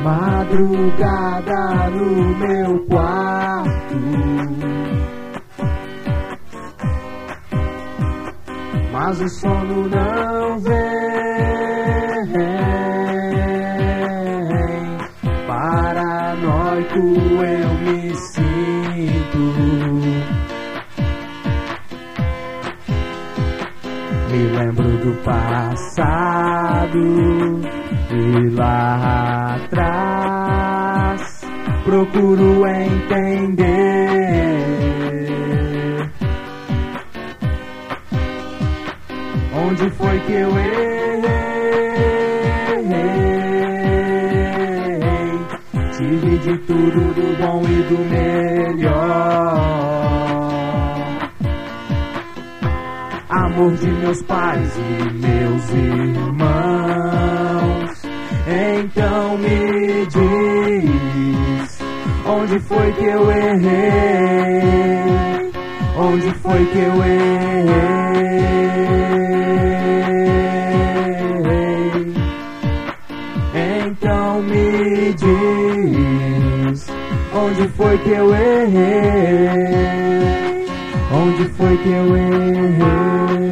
Madrugada no meu quarto, mas o sono não vem. Paranoico eu me sinto, me lembro do passado e lá atrás procuro entender onde foi que eu errei. Tive de tudo, do bom e do melhor, amor de meus pais e meus irmãos. Então me diz, onde foi que eu errei? Onde foi que eu errei? Então me diz, onde foi que eu errei? Onde foi que eu errei?